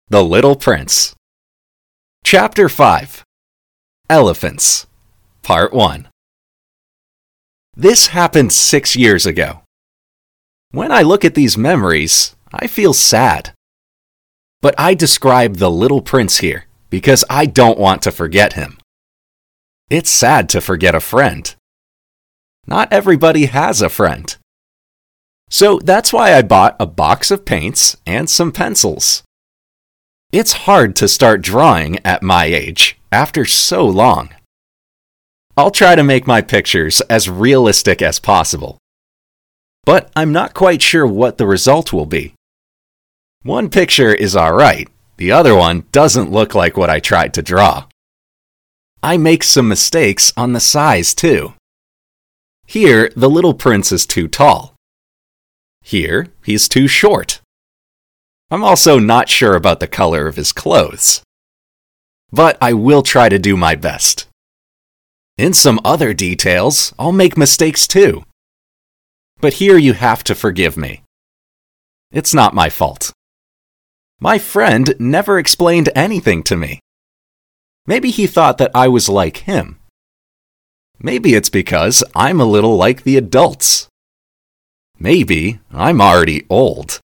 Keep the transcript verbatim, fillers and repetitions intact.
The Little Prince. Chapter five. Elephants. Part one. This happened six years ago. When I look at these memories, I feel sad. But I describe the Little Prince here because I don't want to forget him. It's sad to forget a friend. Not everybody has a friend. So that's why I bought a box of paints and some pencils. It's hard to start drawing at my age after so long. I'll try to make my pictures as realistic as possible. But I'm not quite sure what the result will be. One picture is alright, the other one doesn't look like what I tried to draw. I make some mistakes on the size too. Here, the Little Prince is too tall. Here, he's too short. I'm also not sure about the color of his clothes. But I will try to do my best. In some other details, I'll make mistakes too. But here you have to forgive me. It's not my fault. My friend never explained anything to me. Maybe he thought that I was like him. Maybe it's because I'm a little like the adults. Maybe I'm already old.